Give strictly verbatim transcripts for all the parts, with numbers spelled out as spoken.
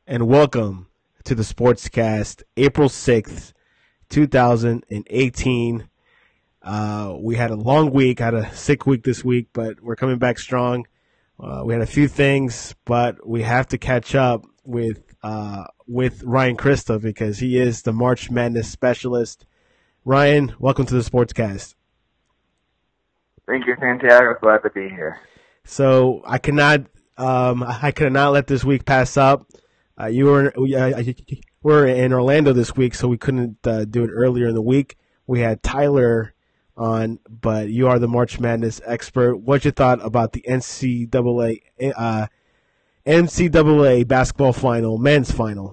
and welcome to the Sportscast, April sixth, twenty eighteen. Uh, we had a long week, had a sick week this week, but we're coming back strong. Uh, we had a few things, but we have to catch up with uh, with Ryan Christa because he is the March Madness specialist. Ryan, welcome to the Sportscast. Thank you, Santiago. Glad to be here. So I cannot, um, I could not let this week pass up. Uh, you were uh, we're in Orlando this week, so we couldn't uh, do it earlier in the week. We had Tyler on, but you are the March Madness expert. What's your thought about the N C double A uh, N C double A basketball final, men's final?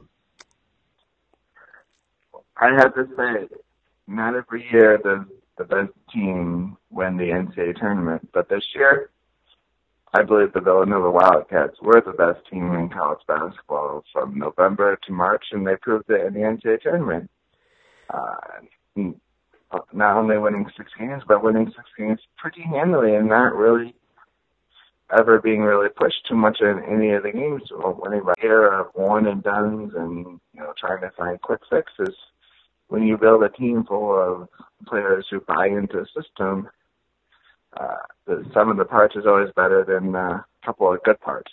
I have to say, not every year does the best team win the N C double A tournament, but this year, I believe the Villanova Wildcats were the best team in college basketball from November to March, and they proved it in the N C double A tournament. Uh, not only winning six games, but winning six games pretty handily and not really ever being really pushed too much in any of the games. Winning by air of one and dones and you know trying to find quick fixes. When you build a team full of players who buy into the system, uh, the sum of the parts is always better than uh, a couple of good parts.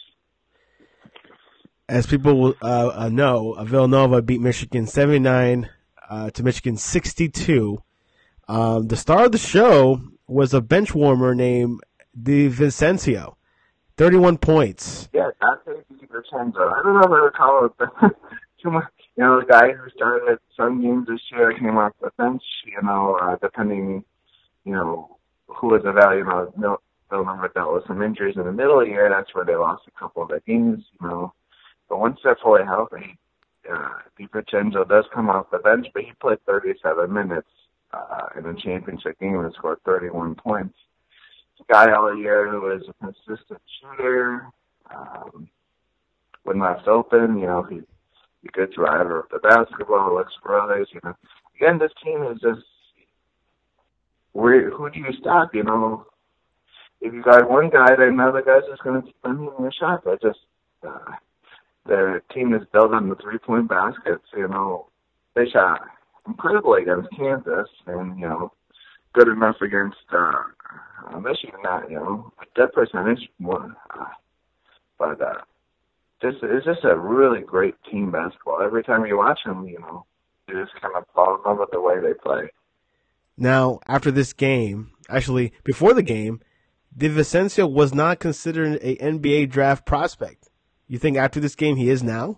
As people uh, know, Villanova beat Michigan seventy-nine uh, to Michigan sixty-two. Um, the star of the show was a bench warmer named DiVincenzo, thirty-one points. Yeah, that's DiVincenzo. I don't know if I recall it too much. You know, the guy who started some games this year came off the bench, you know, uh, depending, you know, who was the value. You know, Villanova dealt with some injuries in the middle of the year. That's where they lost a couple of the games, you know. But once they're fully healthy, uh, DiVincenzo does come off the bench, but he played thirty-seven minutes uh, in the championship game and scored thirty-one points. It's a guy all year who is a consistent shooter, um, when left open, you know, he a good driver of the basketball, looks for others, you know. Again, this team is just, where, who do you stop, you know? If you got one guy, then another guy's just going to keep on hitting the shot. But just, uh, their team is built on the three-point baskets, you know. They shot incredibly against Kansas, and, you know, good enough against uh, Michigan, not, you know, a good percentage, more, uh, but, uh, Just, it's just a really great team basketball. Every time you watch them, you know, you just kind of fall in love with the way they play. Now, after this game, actually, before the game, DiVincenzo was not considered an N B A draft prospect. You think after this game he is now?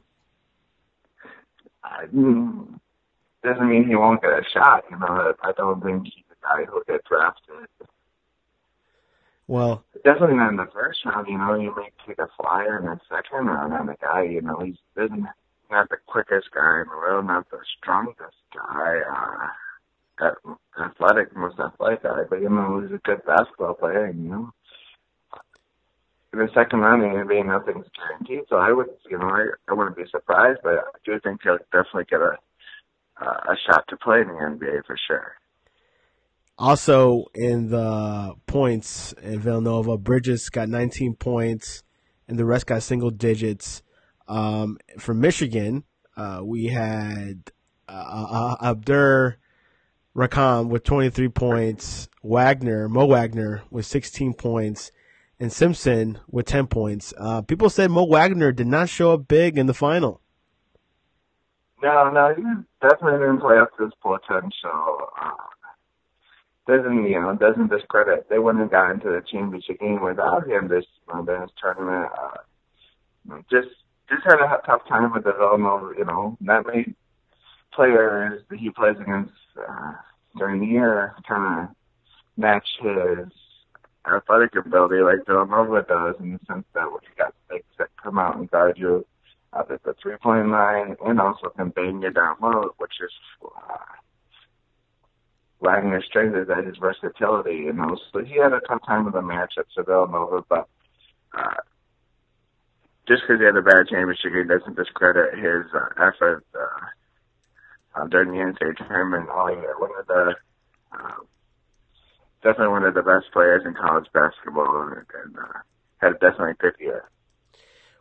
I, mm, doesn't mean he won't get a shot. You know, I don't think he's the guy who'll get drafted. Well, definitely not in the first round. You know, you may take a flyer in the second round on a guy. You know, he's not the quickest guy in the world, not the strongest guy, uh, athletic, most athletic guy, but you know, he's a good basketball player. You know, in the second round, maybe nothing's guaranteed. So I would, you know, I, I wouldn't be surprised, but I do think he'll definitely get a uh, a shot to play in the N B A for sure. Also, in the points in Villanova, Bridges got nineteen points, and the rest got single digits. Um, for Michigan, uh, we had uh, Abdur Rakam with twenty-three points, Wagner, Mo Wagner with sixteen points, and Simpson with ten points. Uh, people said Mo Wagner did not show up big in the final. No, no, he definitely didn't play up to his potential. Uh, Doesn't you know? Doesn't discredit. They wouldn't have gotten to the championship game without him this uh, this tournament. Uh, just just had a tough time with the Villanova. You know, not many players that he plays against uh, during the year kind of match his athletic ability like Villanova does, in the sense that when you got bigs that come out and guard you out at the three point line, and also can bang you down low, which is. Uh, Wagner's strength is at his versatility, you know. So he had a tough time with the matchups of Villanova, but uh, just because he had a bad championship game doesn't discredit his uh, effort uh, uh, during the N C double A tournament all year. One of the uh, definitely one of the best players in college basketball, and, and uh, had definitely a good year.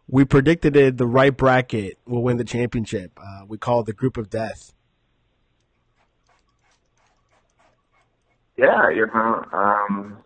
we predicted it. The right bracket will win the championship. Uh, we call it the group of death. Yeah, you know, um,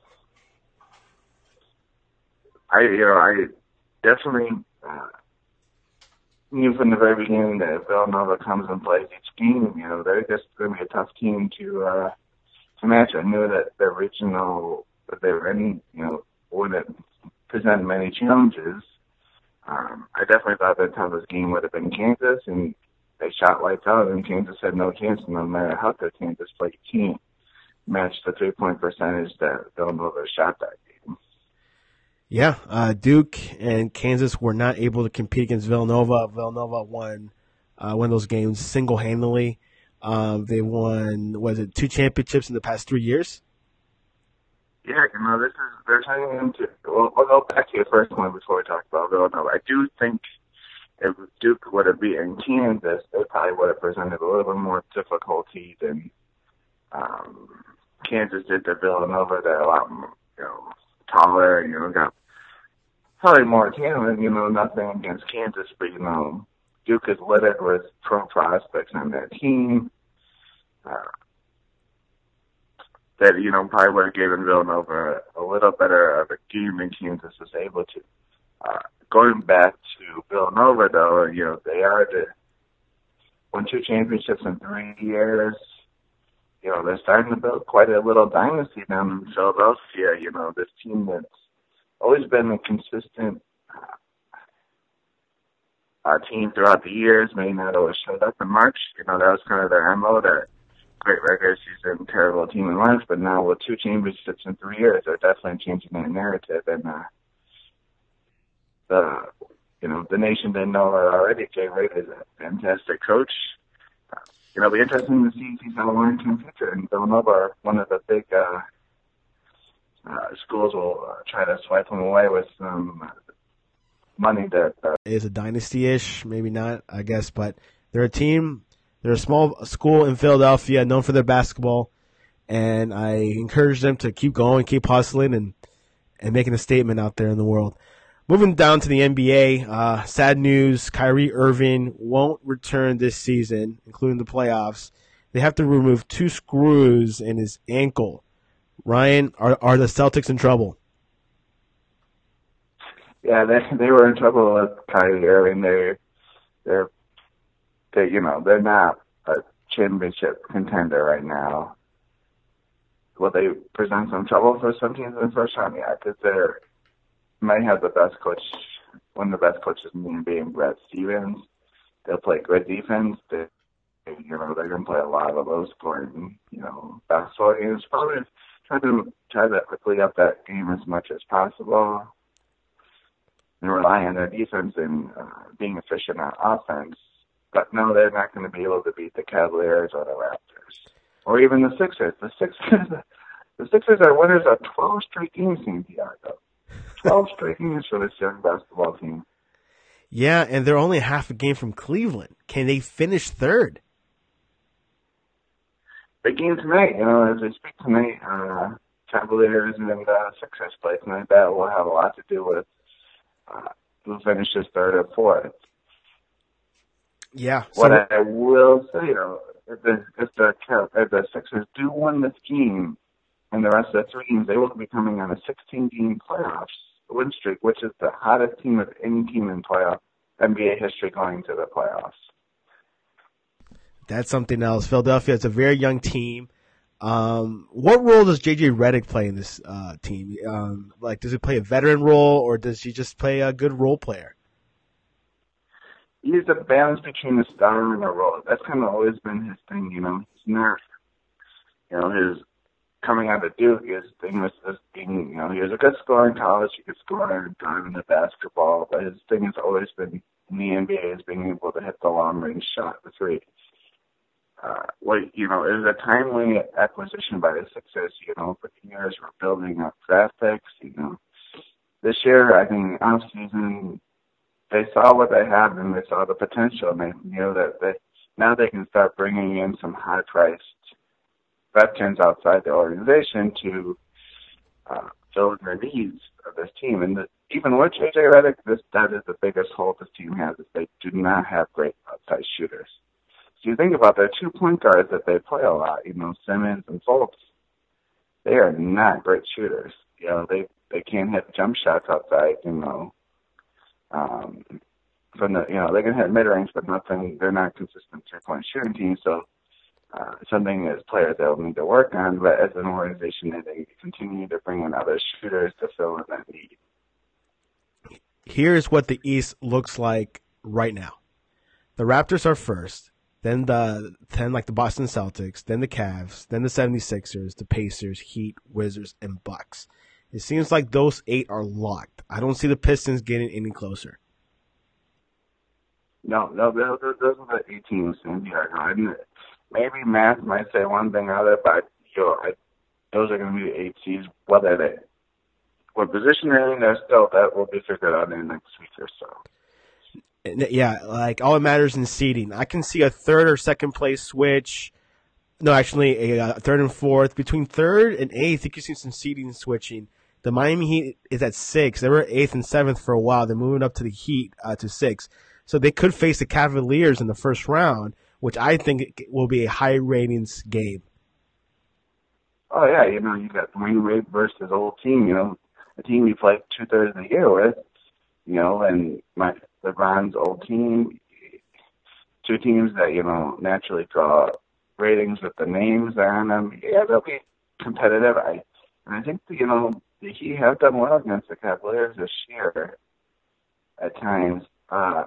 I you know I definitely uh, knew from the very beginning that if Villanova comes and plays each game, you know, they're just going to be a tough team to uh, to match. I knew that the regional that they were in, you know, wouldn't present many challenges. Um, I definitely thought the toughest game would have been Kansas, and they shot lights out, and Kansas had no chance, no matter how good Kansas played team. Matched the three-point percentage that Villanova shot that game. Yeah, uh, Duke and Kansas were not able to compete against Villanova. Villanova won uh, one of those games single-handedly. Um, they won, was it two championships in the past three years? Yeah, you know, this is, they're turning into, well, we'll go back to your first one before we talk about Villanova. I do think if Duke would have beaten Kansas, they probably would have presented a little bit more difficulty than um, Kansas did to Villanova. They're a lot more, you know, taller, you know, got probably more talent, you know, nothing against Kansas, but, you know, Duke is littered with pro prospects on their team. Uh, that, you know, probably would have given Villanova a, a little better of a game than Kansas was able to. Uh, going back to Villanova, though, you know, they are the won two championships in three years. You know, they're starting to build quite a little dynasty down in Philadelphia. You know, this team that's always been a consistent uh, team throughout the years, may not always showed up in March. You know, that was kind of their M O, that great regular season, terrible team in March, but now with two championships in three years, they're definitely changing that narrative. And uh, the, you know, the nation didn't know it already. Jay Wright is a fantastic coach. Uh, you know, it'll be interesting to see if he's going to learn in the future. And Villanova, one of the big uh, uh, schools, will uh, try to swipe him away with some uh, money that uh, is a dynasty-ish, maybe not, I guess, but they're a team. They're a small school in Philadelphia, known for their basketball, and I encourage them to keep going, keep hustling, and and making a statement out there in the world. Moving down to the N B A, uh, sad news: Kyrie Irving won't return this season, including the playoffs. They have to remove two screws in his ankle. Ryan, are are the Celtics in trouble? Yeah, they they were in trouble with Kyrie Irving. They they're they you know they're not a championship contender right now. Will they present some trouble for some teams in the first round? Yeah, because they're might have the best coach, one of the best coaches in the N B A, Brad Stevens. They'll play good defense. They, you know, they're going to play a lot of low scoring, you know, basketball games. Probably try to try to quickly up that game as much as possible, and rely on their defense and uh, being efficient on offense. But no, they're not going to be able to beat the Cavaliers or the Raptors, or even the Sixers. The Sixers, the Sixers are winners of twelve straight games in Santiago. twelve straight games for this young basketball team. Yeah, and they're only half a game from Cleveland. Can they finish third? Big game tonight, you know, as we speak tonight, uh, Cavaliers and uh, Sixers play tonight. That will have a lot to do with uh, who finishes third or fourth. Yeah. So what I will say, though, if the, if the, if the Sixers do win this game and the rest of the three games, they will be coming on a sixteen-game playoffs win streak, which is the hottest team of any team in playoff N B A history going to the playoffs. That's something else. Philadelphia is a very young team. Um, what role does J J Redick play in this uh, team? Um, like, does he play a veteran role, or does he just play a good role player? He's a balance between a star and a role. That's kind of always been his thing, you know. He's not, you know, his coming out of Duke, his thing was just being, you know, he was a good scorer in college. He could score and drive in the basketball, but his thing has always been in the N B A is being able to hit the long range shot, the three. Uh, what you know, it was a timely acquisition by the Sixers. You know, for years we're building up draft picks. You know, this year I think off season they saw what they had and they saw the potential, and they you know that they now they can start bringing in some high priced veterans outside the organization to uh, fill in the needs of this team. And the, even with J J Redick, this that is the biggest hole this team has is they do not have great outside shooters. So you think about their two point guards that they play a lot, you know, Simmons and Fultz. They are not great shooters. You know, they they can't hit jump shots outside. You know, um, from the you know they can hit mid range, but nothing. They're not consistent three point shooting team. So uh, something as players they'll need to work on. But as an organization, they, they continue to bring in other shooters to fill in that need. Here's what the East looks like right now. The Raptors are first. Then the then like the Boston Celtics, then the Cavs, then the seventy-sixers, the Pacers, Heat, Wizards, and Bucks. It seems like those eight are locked. I don't see the Pistons getting any closer. No, no, those, those are the eight teams in here. I mean, maybe math might say one thing out of it, but you know, I, those are going to be the eight seeds. Whether they what position they're in, they're still that will be figured out in the next week or so. Yeah, like all it matters in seeding. I can see a third or second place switch. No, actually, a, a third and fourth. Between third and eighth, you can see some seeding switching. The Miami Heat is at six. They were eighth and seventh for a while. They're moving up to the Heat uh, to six. So they could face the Cavaliers in the first round, which I think will be a high ratings game. Oh, yeah, you know, you got Dwayne Wade versus old team, you know, a team you played two-thirds of the year with, you know, and my LeBron's old team, two teams that, you know, naturally draw ratings with the names on them. Yeah, they'll be competitive. I and I think, you know, the Heat have done well against the Cavaliers this year at times. Uh,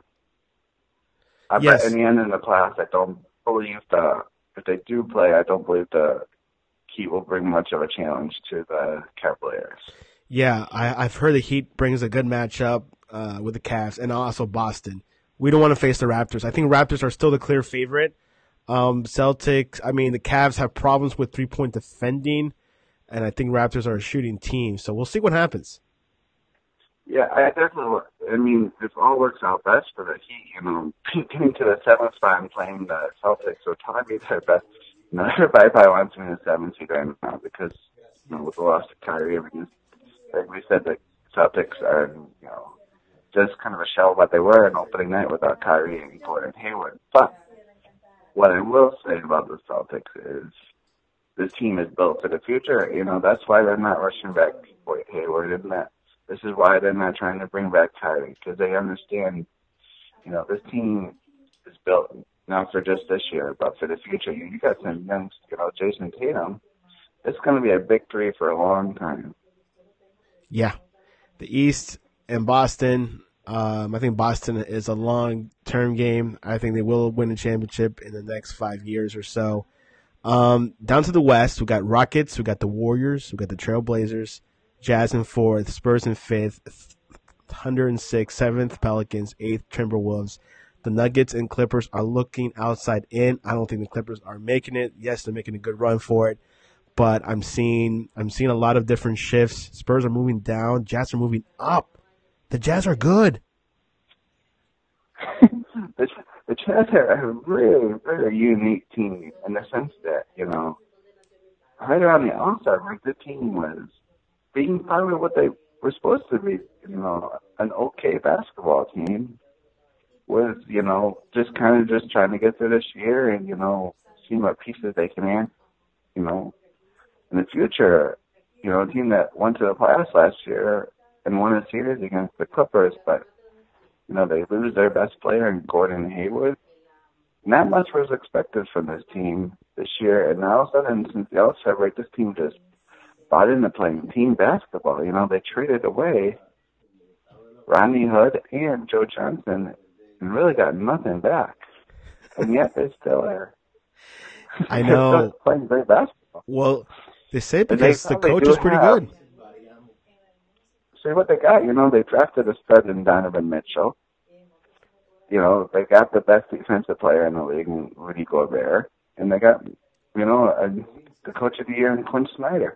I yes. bet in the end in the playoffs, I don't believe the, if they do play, I don't believe the Heat will bring much of a challenge to the Cavaliers. Yeah, I, I've heard the Heat brings a good matchup uh, with the Cavs and also Boston. We don't want to face the Raptors. I think Raptors are still the clear favorite. Um, Celtics, I mean, the Cavs have problems with three-point defending, and I think Raptors are a shooting team. So we'll see what happens. Yeah, I definitely. I mean, if all works out best for the Heat, you know, getting to the seventh spot and playing the Celtics would probably be their best. You know, everybody probably wants to be in the seventh seed right now because, you know, with the loss of Kyrie, everything. Like we said, the Celtics are, you know, just kind of a shell of what they were in opening night without Kyrie and Gordon Hayward. But what I will say about the Celtics is this team is built for the future. You know, that's why they're not rushing back Gordon Hayward, isn't that? This is why they're not trying to bring back Kyrie, because they understand, you know, this team is built not for just this year, but for the future. You got some young, you know, Jason Tatum. It's going to be a big three for a long time. Yeah. The East and Boston, um, I think Boston is a long-term game. I think they will win a championship in the next five years or so. Um, down to the West, we got Rockets, we got the Warriors, we got the Trailblazers, Jazz in fourth, Spurs in fifth, Thunder in sixth, seventh Pelicans, eighth Timberwolves. The Nuggets and Clippers are looking outside in. I don't think the Clippers are making it. Yes, they're making a good run for it, but I'm seeing I'm seeing a lot of different shifts. Spurs are moving down, Jazz are moving up. The Jazz are good. the, the Jazz are a really, really unique team in the sense that, you know, right around the All-Star break, the team was being probably what they were supposed to be, you know, an okay basketball team. Was, you know, just kind of just trying to get through this year and, you know, seeing what pieces they can add, you know, in the future. You know, a team that went to the playoffs last year and won a series against the Clippers, but, you know, they lose their best player in Gordon Hayward. Not much was expected from this team this year, and all of a sudden, since the All-Star break, this team just bought into playing team basketball. You know, they traded away Rodney Hood and Joe Johnson and really got nothing back. And yet they're still there. I know. They're still playing great basketball. Well, they say because the coach is pretty have, good. See what they got. You know, they drafted a stud in Donovan Mitchell. You know, they got the best defensive player in the league, Rudy Gobert. And they got, you know, a, the coach of the year in Quinn Snyder.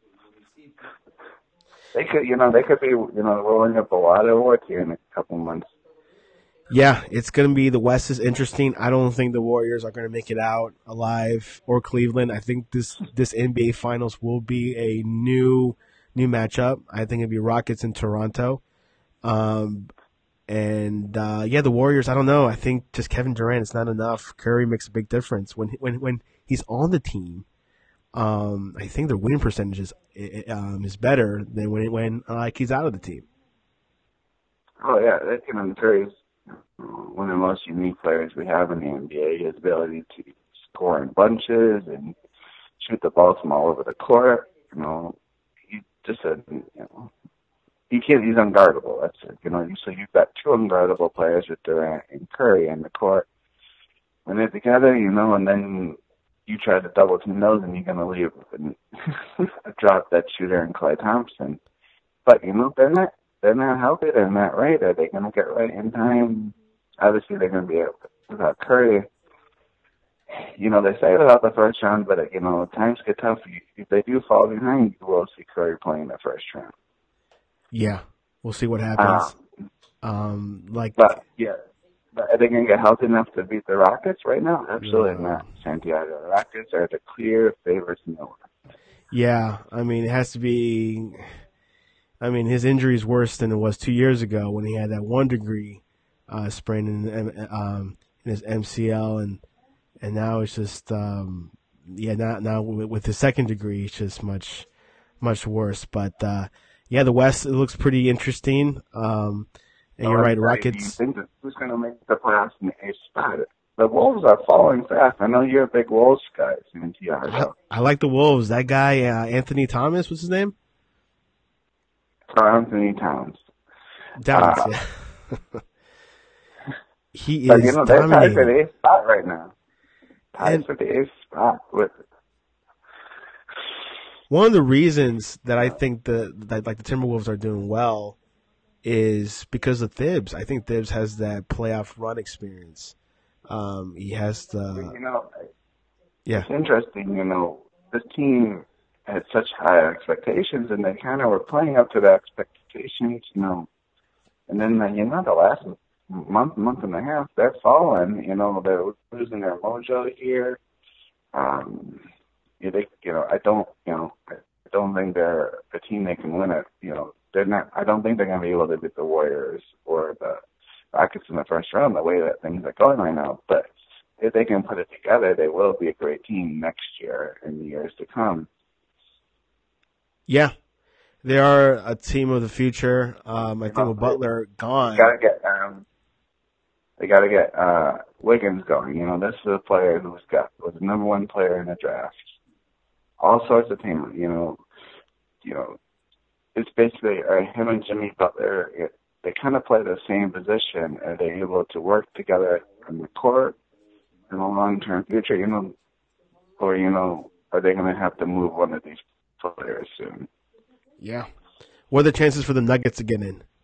They could, you know, they could be, you know, rolling up a lot of awards here in a couple months. Yeah, it's going to be, the West is interesting. I don't think the Warriors are going to make it out alive, or Cleveland. I think this this N B A Finals will be a new new matchup. I think it'll be Rockets in Toronto. Um, and uh, yeah, the Warriors. I don't know. I think just Kevin Durant is not enough. Curry makes a big difference when when when he's on the team. Um, I think their win percentage is um, is better than when when uh, like he's out of the team. Oh yeah, that you know Curry's one of the most unique players we have in the N B A. His ability to score in bunches and shoot the ball from all over the court. You know, he just said, you know, he can't. He's unguardable. That's it. You know, so you've got two unguardable players with Durant and Curry in the court. When they're together, you know, and then you try to double team those, and you're going to leave a drop that shooter in Klay Thompson. But you know, they're not. They're not healthy. They're not right. Are they going to get right in time? Obviously, they're going to be able to, without Curry. You know, they say without the first round, but, you know, times get tough. If they do fall behind, you will see Curry playing the first round. Yeah, we'll see what happens. Um, um, like, but, yeah. But are they going to get healthy enough to beat the Rockets right now? Absolutely yeah. not. Santiago. The Rockets are the clear favorites in the West. Yeah, I mean, it has to be... I mean, his injury is worse than it was two years ago when he had that one degree uh, sprain in, um, in his M C L, and and now it's just um, yeah. Now now with the second degree, it's just much much worse. But uh, yeah, the West, it looks pretty interesting. Um, and you're right, Rockets. Do you think that who's going to make the playoffs in the eighth spot? The Wolves are falling fast. I know you're a big Wolves guy, Santiago. I, I like the Wolves. That guy, uh, Anthony Thomas, what's his name? Anthony Towns. Towns, uh, yeah. He but, is you know, they're tied for the eighth spot right now. Tied and for the eighth spot with. One of the reasons that I think the that like the Timberwolves are doing well is because of Thibs. I think Thibs has that playoff run experience. Um, he has the. You know, yeah. It's interesting. You know, this team had such high expectations, and they kind of were playing up to the expectations, you know. And then, uh, you know, the last month, month and a half, they're falling. You know, they're losing their mojo here. Um, you, they, you know, I don't, you know, I don't think they're a team that can win it. You know, they're not. I don't think they're going to be able to beat the Warriors or the Rockets in the first round the way that things are going right now. But if they can put it together, they will be a great team next year and the years to come. Yeah, they are a team of the future. Um, I think with Butler gone, they gotta get um, they gotta get uh, Wiggins going. You know, this is a player who's got was the number one player in the draft. All sorts of talent. You know, you know, it's basically uh, him and Jimmy Butler. It, they kind of play the same position. Are they able to work together on the court in the long-term future? You know, or you know, are they going to have to move one of these players soon? Yeah. What are the chances for the Nuggets to get in?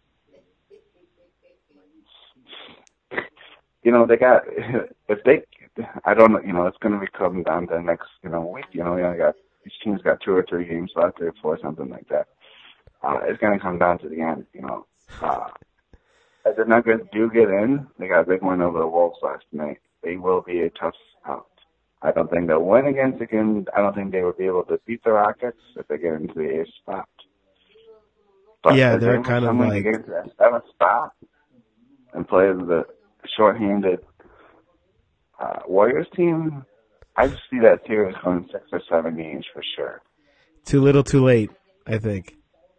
You know, they got, if they, I don't know, you know, it's going to be coming down to the next, you know, week. You know, you know, got, each team's got two or three games left, three or four, something like that. Uh, it's going to come down to the end, you know. Uh, if the Nuggets do get in, they got a big win over the Wolves last night. They will be a tough out. I don't think they'll win against again. I don't think they will be able to beat the Rockets if they get into the eighth spot. But yeah, they're kind of like to get into that seventh spot and play the shorthanded uh, Warriors team. I just see that series going six or seven games for sure. Too little, too late, I think.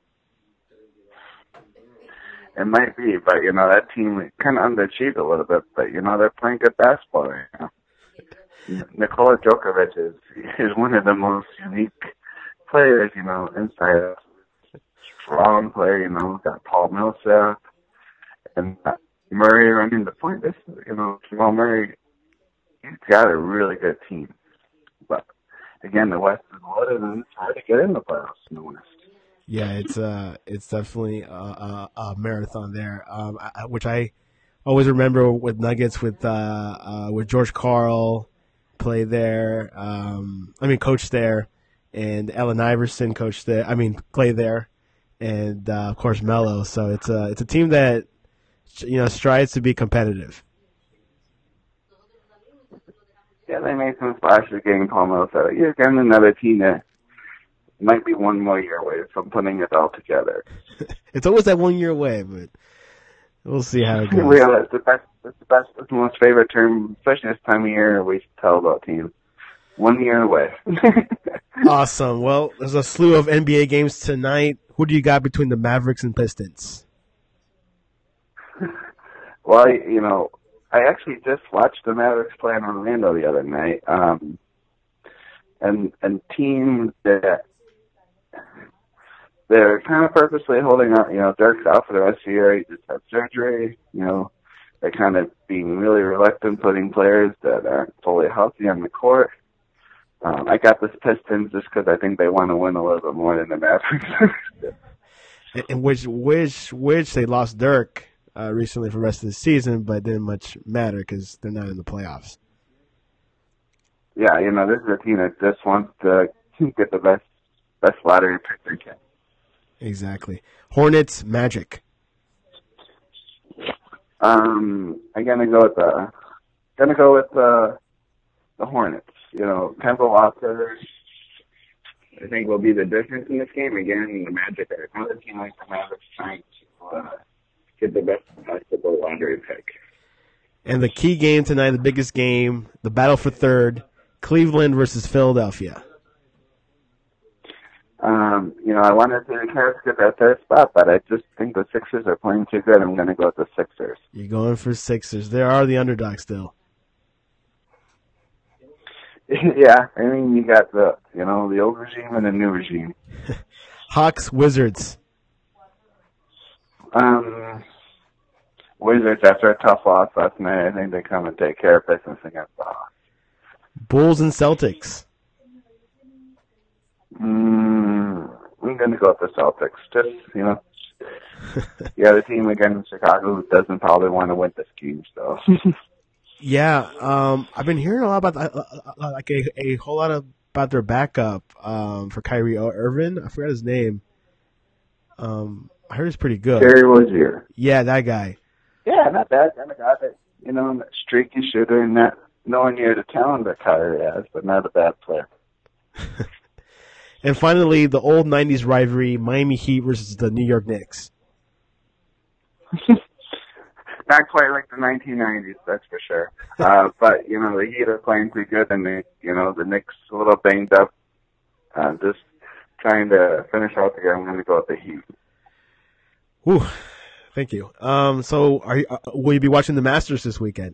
It might be, but you know that team kind of underachieved a little bit. But you know they're playing good basketball right now. Nikola Djokovic is is one of the most unique players, you know, inside of strong player, you know, got Paul Millsap and uh, Murray running the point. This, you know, Jamal Murray, he's got a really good team. But again, the West is loaded and it's hard to get in the playoffs in the West. Yeah, it's uh, it's definitely a, a, a marathon there, um, I, which I always remember with Nuggets with uh, uh, with George Karl. Play there. Um, I mean, coach there, and Allen Iverson coached there. I mean, play there, and uh, of course Melo. So it's a it's a team that you know strives to be competitive. Yeah, they made some splashes getting Paul Millsap. You're getting another team that might be one more year away from putting it all together. It's always that one year away, but we'll see how it goes. Yeah, it's the best. It's the best. It's the most favorite term, especially this time of year. We tell about teams. One year away. Awesome. Well, there's a slew of N B A games tonight. Who do you got between the Mavericks and Pistons? Well, you know, I actually just watched the Mavericks play in Orlando the other night, um, and and teams that they're kind of purposely holding out. You know, Dirk's out for the rest of the year. He just had surgery. You know, they're kind of being really reluctant putting players that aren't fully healthy on the court. Um, I got this Pistons just because I think they want to win a little bit more than the Mavericks. In which which which they lost Dirk uh, recently for the rest of the season, but didn't much matter because they're not in the playoffs. Yeah, you know, this is a team that just wants to get the best best lottery pick they can. Exactly. Hornets, Magic. Um, I'm gonna go with the gonna go with the the Hornets. You know, Kemba Walker, I think, will be the difference in this game. Again, the Magic are another team like the Mavericks trying to uh, get the best possible lottery pick. And the key game tonight, the biggest game, the battle for third, Cleveland versus Philadelphia. Um, you know, I wanted the Cavs to get that third spot, but I just think the Sixers are playing too good. I'm going to go with the Sixers. You're going for Sixers. They are the underdog still. Yeah, I mean, you got the, you know, the old regime and the new regime. Hawks, Wizards. Um, Wizards, after a tough loss last night, I think they come and take care of business against the Hawks. Bulls and Celtics. Mm, I'm going to go with the Celtics. Just, you know, you got a team against Chicago who doesn't probably want to win this game, so. Yeah, um, I've been hearing a lot about uh, uh, like a, a whole lot of, about their backup um, for Kyrie Irving. I forgot his name. Um, I heard he's pretty good. Terry Rozier. Yeah, that guy. Yeah, not bad. Kind of guy that, you know, streaky shooter, and not nowhere near the talent that Kyrie has, but not a bad player. And finally, the old nineties rivalry, Miami Heat versus the New York Knicks. Not quite like the nineteen nineties, that's for sure. Uh, but, you know, the Heat are playing pretty good, and, the, you know, the Knicks a little banged up. Uh, just trying to finish out the game. I'm going to go with the Heat. Whew. Thank you. Um, so are you, uh, will you be watching the Masters this weekend?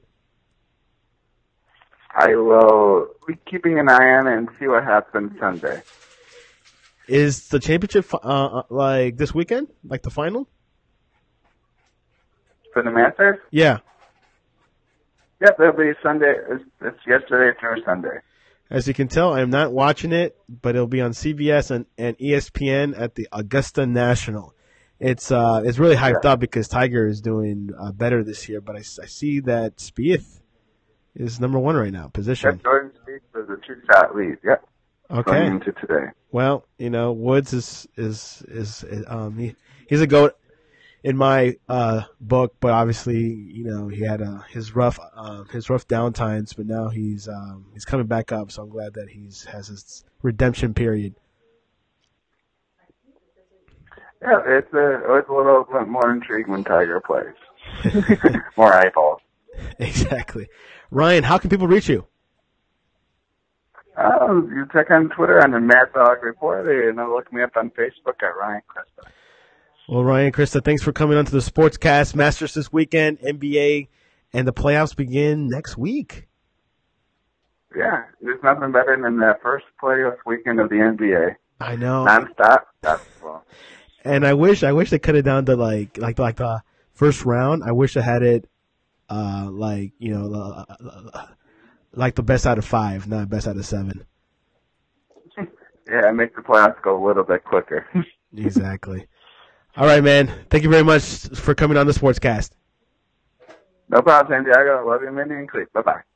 I will be keeping an eye on it and see what happens Sunday. Is the championship uh, like this weekend, like the final? For the Masters? Yeah. Yep, it'll be Sunday. It's, it's yesterday through Sunday. As you can tell, I'm not watching it, but it'll be on C B S and, and E S P N at the Augusta National. It's uh it's really hyped yeah. up because Tiger is doing uh, better this year, but I, I see that Spieth is number one right now, position. Yeah, Jordan Spieth is a two-shot lead. Yep. Okay. Going into today. Well, you know, Woods is is is, is um he, he's a GOAT in my uh book, but obviously, you know, he had uh, his rough uh, his rough downtimes, but now he's um he's coming back up, so I'm glad that he's has his redemption period. Yeah, it's a it's a little bit more intriguing when Tiger plays. More eyeballs. Exactly. Ryan, how can people reach you? Oh, you check on Twitter on the Mad Dog Reporter, and look me up on Facebook at Ryan Krista. Well, Ryan, Krista, thanks for coming on to the Sportscast. Masters this weekend, N B A, and the playoffs begin next week. Yeah, there's nothing better than the first playoff weekend of the N B A. I know. Nonstop basketball. And I wish, I wish they cut it down to like, like, like the first round. I wish I had it, uh, like you know, uh, like the best out of five, not best out of seven. Yeah, make the playoffs go a little bit quicker. Exactly. All right, man. Thank you very much for coming on the Sportscast. No problem, Santiago. Love you, Mindy and Cleve. Bye-bye.